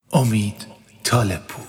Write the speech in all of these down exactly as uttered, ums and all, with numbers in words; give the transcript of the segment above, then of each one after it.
امید طالب‌پور.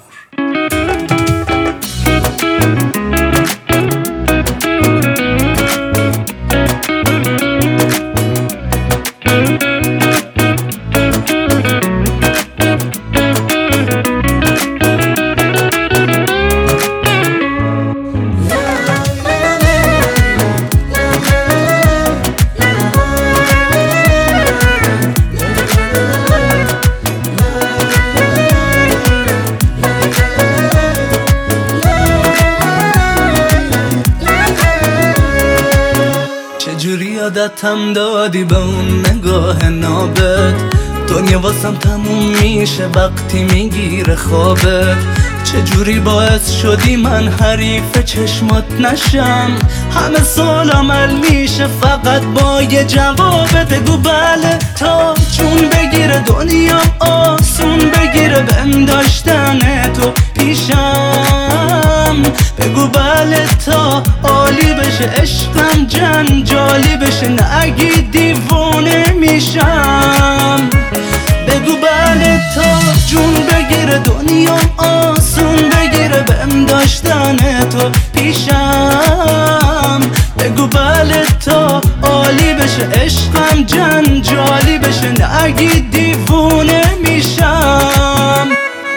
چجوری یادتم دادی به اون نگاه نابت؟ دنیا واسم تموم میشه وقتی میگیره خوابت. چجوری باعث شدی من حریف چشمات نشم؟ همه سال عمل میشه فقط با یه جوابت. بگو بله تا جون بگیره دنیام آسون بگیره بهم داشتن تو پیشم. بگو بله تا عالی بشه عشقم جنجالی بشه نگی دیوونه میشم. بگو بله تا جون بگیره دنیام آسون بگیره بهم داشتن تو پیشم. بگو بله تا عالی بشه عشقم جنجالی بشه نگی دیوونه میشم.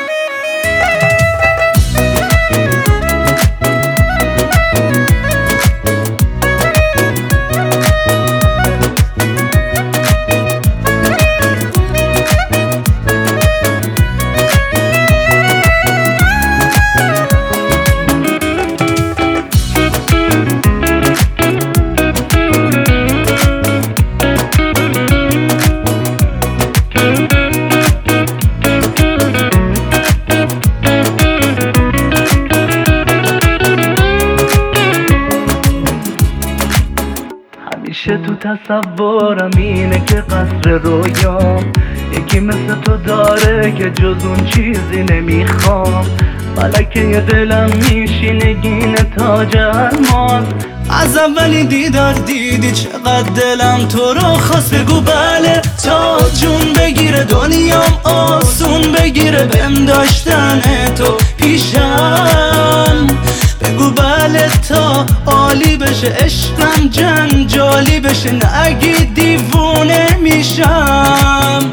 همیشه تو تصورم اینه که قصر رویام یکی مثل تو داره که جز اون چیزی نمیخوام. ملکه دلم میشی نگین تاج الماس. از اولین دیدار دیدی چقدر دلم تو رو خواست. بگو بله تا جون بگیره دنیام آسون بگیره بهم داشتن تو پیشم. بگو بله تا عالی بشه عشقم جنجالی بشه نگی دیوونه میشم.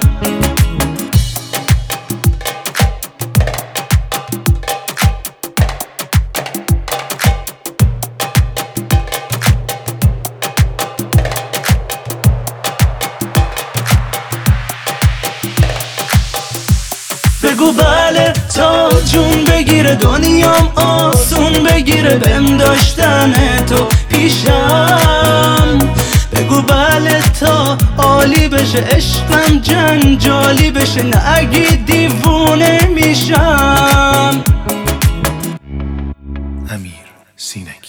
بگو بله تا جون بگیره دنیام آسون بگیره بهم داشتن تو پیشم. بگو بله تا عالی بشه عشقم جنجالی بشه نگی دیوونه میشم. امیر سینکی.